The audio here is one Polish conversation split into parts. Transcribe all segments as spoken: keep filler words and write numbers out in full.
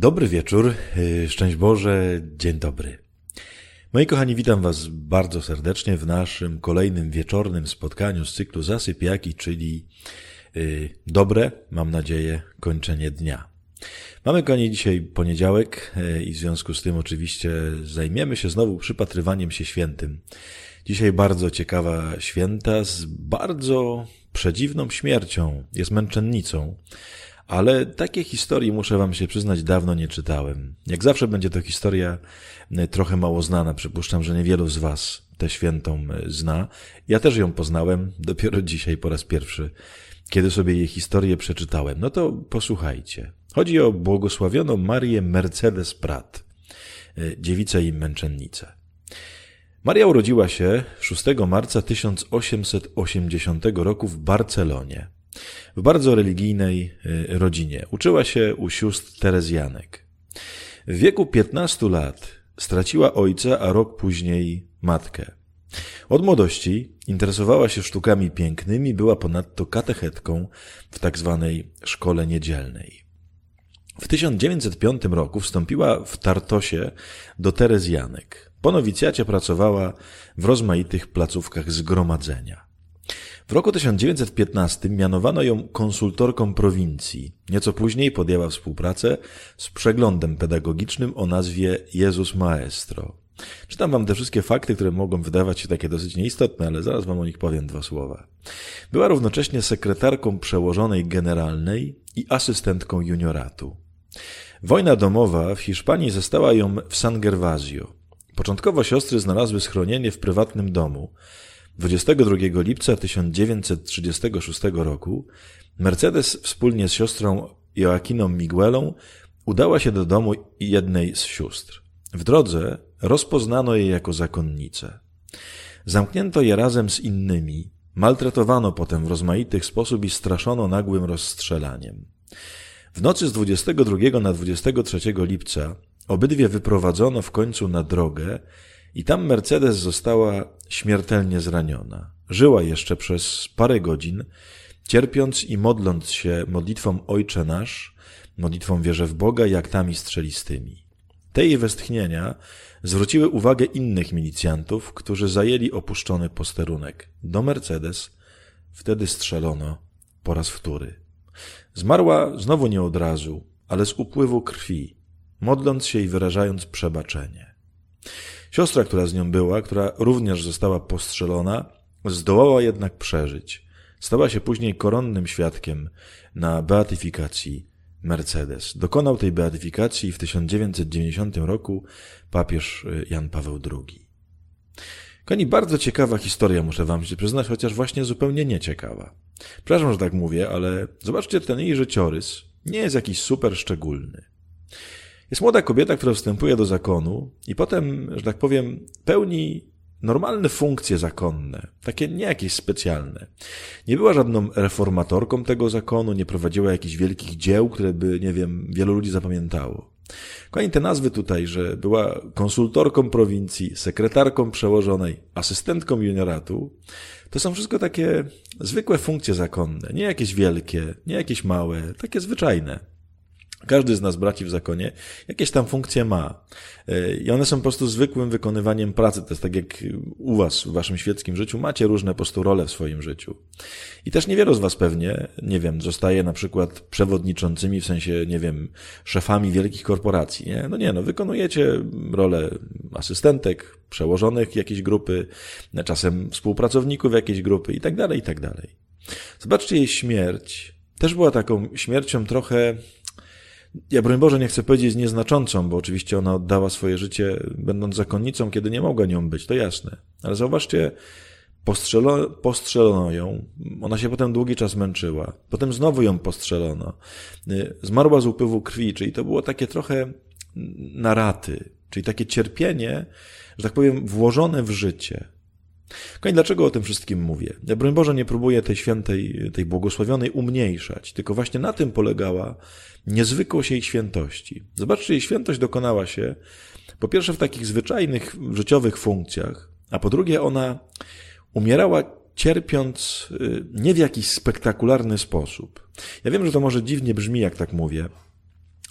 Dobry wieczór, szczęść Boże, dzień dobry. Moi kochani, witam Was bardzo serdecznie w naszym kolejnym wieczornym spotkaniu z cyklu Zasypiaki, czyli yy, dobre, mam nadzieję, kończenie dnia. Mamy, kochani, dzisiaj poniedziałek yy, i w związku z tym oczywiście zajmiemy się znowu przypatrywaniem się świętym. Dzisiaj bardzo ciekawa święta z bardzo przedziwną śmiercią, jest męczennicą. Ale takiej historii, muszę wam się przyznać, dawno nie czytałem. Jak zawsze będzie to historia trochę mało znana. Przypuszczam, że niewielu z was tę świętą zna. Ja też ją poznałem dopiero dzisiaj po raz pierwszy, kiedy sobie jej historię przeczytałem. No to posłuchajcie. Chodzi o błogosławioną Marię Mercedes Prat, dziewicę i męczennicę. Maria urodziła się szóstego marca tysiąc osiemset osiemdziesiątego roku w Barcelonie. W bardzo religijnej rodzinie. Uczyła się u sióstr Terezjanek. W wieku piętnastu lat straciła ojca, a rok później matkę. Od młodości interesowała się sztukami pięknymi, była ponadto katechetką w tak zwanej szkole niedzielnej. W tysiąc dziewięćset piątym roku wstąpiła w Tartosie do Terezjanek. Po nowicjacie pracowała w rozmaitych placówkach zgromadzenia. W roku tysiąc dziewięćset piętnastym mianowano ją konsultorką prowincji. Nieco później podjęła współpracę z przeglądem pedagogicznym o nazwie Jezus Maestro. Czytam wam te wszystkie fakty, które mogą wydawać się takie dosyć nieistotne, ale zaraz wam o nich powiem dwa słowa. Była równocześnie sekretarką przełożonej generalnej i asystentką junioratu. Wojna domowa w Hiszpanii zastała ją w San Gervasio. Początkowo siostry znalazły schronienie w prywatnym domu. dwudziestego drugiego lipca tysiąc dziewięćset trzydziestego szóstego roku Mercedes wspólnie z siostrą Joaquiną Miguelą udała się do domu jednej z sióstr. W drodze rozpoznano je jako zakonnice. Zamknięto je razem z innymi, maltretowano potem w rozmaity sposób i straszono nagłym rozstrzelaniem. W nocy z dwudziestego drugiego na dwudziestego trzeciego lipca obydwie wyprowadzono w końcu na drogę i tam Mercedes została śmiertelnie zraniona. Żyła jeszcze przez parę godzin, cierpiąc i modląc się modlitwą Ojcze Nasz, modlitwą Wierzę w Boga i aktami strzelistymi. Te jej westchnienia zwróciły uwagę innych milicjantów, którzy zajęli opuszczony posterunek. Do Mercedes wtedy strzelono po raz wtóry. Zmarła znowu nie od razu, ale z upływu krwi, modląc się i wyrażając przebaczenie. Siostra, która z nią była, która również została postrzelona, zdołała jednak przeżyć. Stała się później koronnym świadkiem na beatyfikacji Mercedes. Dokonał tej beatyfikacji w tysiąc dziewięćset dziewięćdziesiątym roku papież Jan Paweł drugi. Kochani, bardzo ciekawa historia, muszę wam się przyznać, chociaż właśnie zupełnie nieciekawa. Przepraszam, że tak mówię, ale zobaczcie, ten jej życiorys nie jest jakiś super szczególny. Jest młoda kobieta, która wstępuje do zakonu i potem, że tak powiem, pełni normalne funkcje zakonne, takie nie jakieś specjalne. Nie była żadną reformatorką tego zakonu, nie prowadziła jakichś wielkich dzieł, które by, nie wiem, wielu ludzi zapamiętało. Kochani, te nazwy tutaj, że była konsultorką prowincji, sekretarką przełożonej, asystentką junioratu, to są wszystko takie zwykłe funkcje zakonne, nie jakieś wielkie, nie jakieś małe, takie zwyczajne. Każdy z nas, braci w zakonie, jakieś tam funkcje ma. I one są po prostu zwykłym wykonywaniem pracy. To jest tak jak u was, w waszym świeckim życiu, macie różne po prostu role w swoim życiu. I też niewielu z was pewnie, nie wiem, zostaje na przykład przewodniczącymi, w sensie, nie wiem, szefami wielkich korporacji, nie? No nie, no wykonujecie rolę asystentek, przełożonych jakiejś grupy, czasem współpracowników jakiejś grupy i tak dalej, i tak dalej. Zobaczcie, jej śmierć też była taką śmiercią trochę, ja broń Boże nie chcę powiedzieć nieznaczącą, bo oczywiście ona oddała swoje życie będąc zakonnicą, kiedy nie mogła nią być, to jasne. Ale zauważcie, postrzelono, postrzelono ją, ona się potem długi czas męczyła, potem znowu ją postrzelono, zmarła z upływu krwi, czyli to było takie trochę na raty, czyli takie cierpienie, że tak powiem, włożone w życie. Kochani, dlaczego o tym wszystkim mówię? Ja, broń Boże, nie próbuję tej świętej, tej błogosławionej umniejszać, tylko właśnie na tym polegała niezwykłość jej świętości. Zobaczcie, jej świętość dokonała się po pierwsze w takich zwyczajnych życiowych funkcjach, a po drugie ona umierała cierpiąc nie w jakiś spektakularny sposób. Ja wiem, że to może dziwnie brzmi, jak tak mówię.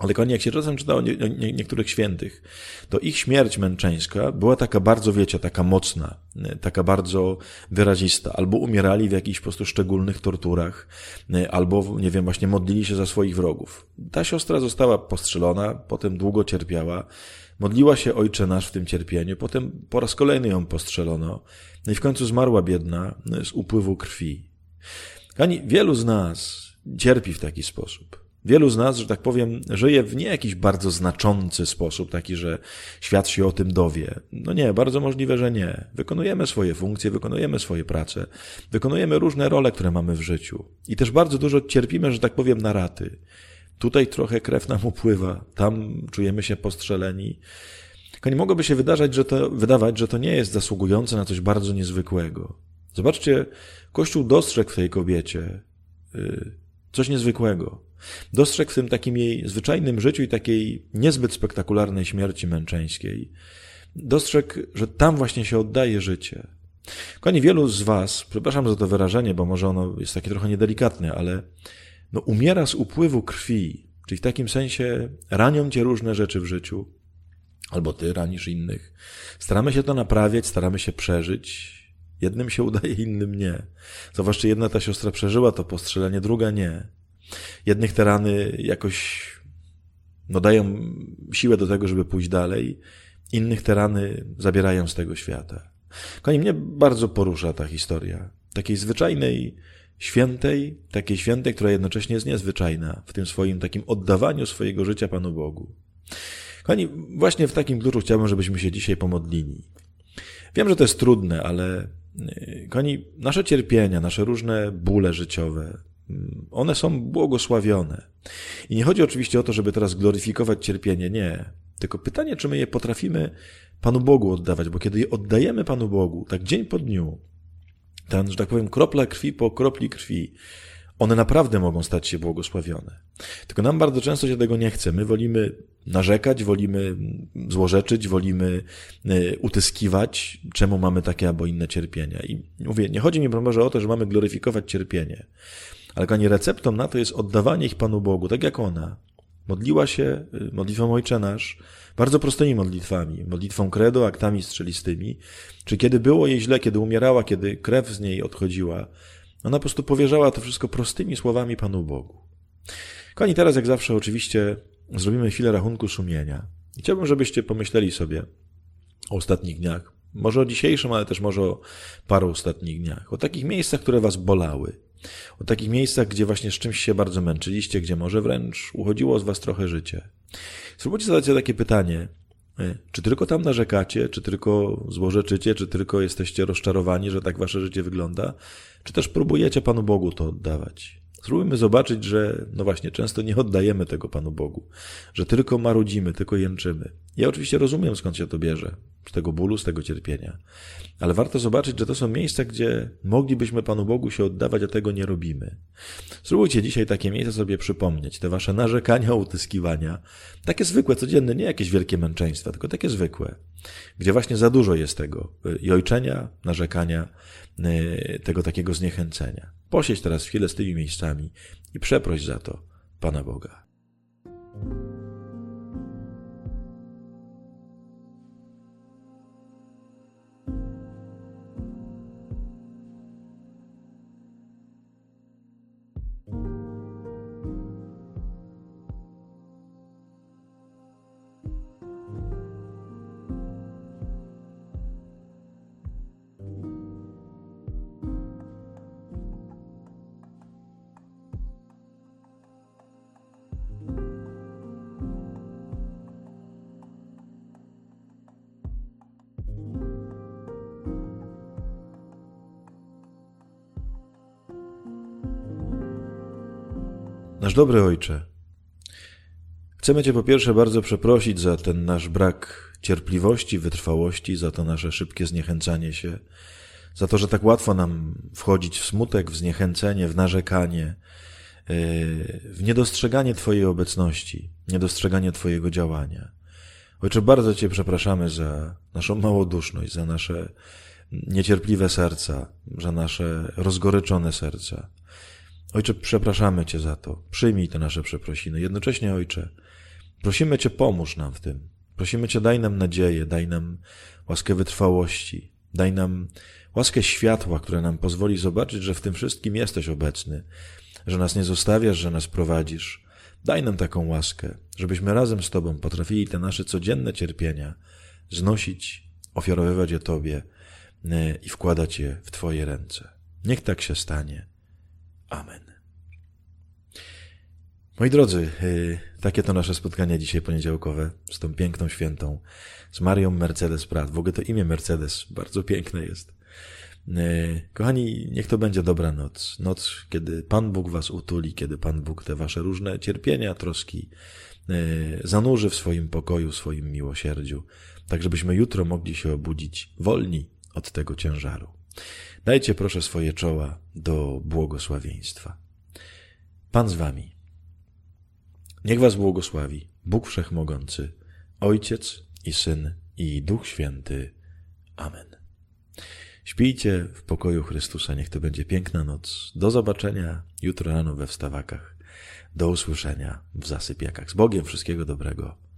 Ale kochani, jak się czasem czyta o nie, nie, niektórych świętych, to ich śmierć męczeńska była taka bardzo, wiecie, taka mocna, taka bardzo wyrazista. Albo umierali w jakichś po prostu szczególnych torturach, albo, nie wiem, właśnie modlili się za swoich wrogów. Ta siostra została postrzelona, potem długo cierpiała, modliła się Ojcze Nasz w tym cierpieniu, potem po raz kolejny ją postrzelono, no i w końcu zmarła biedna z upływu krwi. Kochani, wielu z nas cierpi w taki sposób. Wielu z nas, że tak powiem, żyje w nie jakiś bardzo znaczący sposób, taki, że świat się o tym dowie. No nie, bardzo możliwe, że nie. Wykonujemy swoje funkcje, wykonujemy swoje prace, wykonujemy różne role, które mamy w życiu. I też bardzo dużo cierpimy, że tak powiem, na raty. Tutaj trochę krew nam upływa, tam czujemy się postrzeleni. Tylko nie mogłoby się wydarzać, że to, wydawać, że to nie jest zasługujące na coś bardzo niezwykłego. Zobaczcie, Kościół dostrzegł w tej kobiecie yy, coś niezwykłego. Dostrzegł w tym takim jej zwyczajnym życiu i takiej niezbyt spektakularnej śmierci męczeńskiej. Dostrzegł, że tam właśnie się oddaje życie. Kochani, wielu z was, przepraszam za to wyrażenie, bo może ono jest takie trochę niedelikatne, ale no umiera z upływu krwi, czyli w takim sensie ranią cię różne rzeczy w życiu, albo ty ranisz innych. Staramy się to naprawiać, staramy się przeżyć. Jednym się udaje, innym nie. Zwłaszcza jedna ta siostra przeżyła to postrzelenie, druga nie. Jednych te rany jakoś no, dają siłę do tego, żeby pójść dalej, innych te rany zabierają z tego świata. Kochani, mnie bardzo porusza ta historia takiej zwyczajnej świętej, takiej świętej, która jednocześnie jest niezwyczajna w tym swoim takim oddawaniu swojego życia Panu Bogu. Kochani, właśnie w takim kluczu chciałbym, żebyśmy się dzisiaj pomodlili. Wiem, że to jest trudne, ale kochani, nasze cierpienia, nasze różne bóle życiowe, one są błogosławione. I nie chodzi oczywiście o to, żeby teraz gloryfikować cierpienie, nie. Tylko pytanie, czy my je potrafimy Panu Bogu oddawać, bo kiedy je oddajemy Panu Bogu, tak dzień po dniu, ten, że tak powiem, kropla krwi po kropli krwi, one naprawdę mogą stać się błogosławione. Tylko nam bardzo często się tego nie chce. My wolimy narzekać, wolimy złorzeczyć, wolimy utyskiwać, czemu mamy takie albo inne cierpienia. I mówię, nie chodzi mi może o to, że mamy gloryfikować cierpienie, ale kochani, receptą na to jest oddawanie ich Panu Bogu, tak jak ona. Modliła się modlitwą Ojcze Nasz, bardzo prostymi modlitwami, modlitwą credo, aktami strzelistymi, czy kiedy było jej źle, kiedy umierała, kiedy krew z niej odchodziła, ona po prostu powierzała to wszystko prostymi słowami Panu Bogu. Kochani, teraz jak zawsze oczywiście zrobimy chwilę rachunku sumienia. I chciałbym, żebyście pomyśleli sobie o ostatnich dniach, może o dzisiejszym, ale też może o paru ostatnich dniach, o takich miejscach, które was bolały, o takich miejscach, gdzie właśnie z czymś się bardzo męczyliście, gdzie może wręcz uchodziło z was trochę życie. Spróbujcie zadać sobie takie pytanie, czy tylko tam narzekacie, czy tylko złorzeczycie, czy tylko jesteście rozczarowani, że tak wasze życie wygląda, czy też próbujecie Panu Bogu to oddawać. Spróbujmy zobaczyć, że no właśnie często nie oddajemy tego Panu Bogu, że tylko marudzimy, tylko jęczymy. Ja oczywiście rozumiem, skąd się to bierze, z tego bólu, z tego cierpienia, ale warto zobaczyć, że to są miejsca, gdzie moglibyśmy Panu Bogu się oddawać, a tego nie robimy. Spróbujcie dzisiaj takie miejsca sobie przypomnieć, te wasze narzekania, utyskiwania, takie zwykłe, codzienne, nie jakieś wielkie męczeństwa, tylko takie zwykłe, gdzie właśnie za dużo jest tego jojczenia, narzekania, tego takiego zniechęcenia. Posiedź teraz chwilę z tymi miejscami i przeproś za to Pana Boga. Nasz dobry Ojcze, chcemy Cię po pierwsze bardzo przeprosić za ten nasz brak cierpliwości, wytrwałości, za to nasze szybkie zniechęcanie się, za to, że tak łatwo nam wchodzić w smutek, w zniechęcenie, w narzekanie, w niedostrzeganie Twojej obecności, niedostrzeganie Twojego działania. Ojcze, bardzo Cię przepraszamy za naszą małoduszność, za nasze niecierpliwe serca, za nasze rozgoryczone serca. Ojcze, przepraszamy Cię za to. Przyjmij te nasze przeprosiny. Jednocześnie, Ojcze, Prosimy Cię, pomóż nam w tym. Prosimy Cię, daj nam nadzieję, daj nam łaskę wytrwałości, daj nam łaskę światła, która nam pozwoli zobaczyć, że w tym wszystkim jesteś obecny, że nas nie zostawiasz, że nas prowadzisz. Daj nam taką łaskę, żebyśmy razem z Tobą potrafili te nasze codzienne cierpienia znosić, ofiarowywać je Tobie i wkładać je w Twoje ręce. Niech tak się stanie. Amen. Moi drodzy, takie to nasze spotkanie dzisiaj poniedziałkowe z tą piękną świętą, z Marią Mercedes Prat. W ogóle to imię Mercedes bardzo piękne jest. Kochani, niech to będzie dobra noc. Noc, kiedy Pan Bóg was utuli, kiedy Pan Bóg te wasze różne cierpienia, troski zanurzy w swoim pokoju, w swoim miłosierdziu, tak żebyśmy jutro mogli się obudzić wolni od tego ciężaru. Dajcie proszę swoje czoła do błogosławieństwa. Pan z wami. Niech was błogosławi Bóg Wszechmogący, Ojciec i Syn i Duch Święty. Amen. Śpijcie w pokoju Chrystusa, niech to będzie piękna noc. Do zobaczenia jutro rano we wstawakach. Do usłyszenia w zasypiakach. Z Bogiem, wszystkiego dobrego.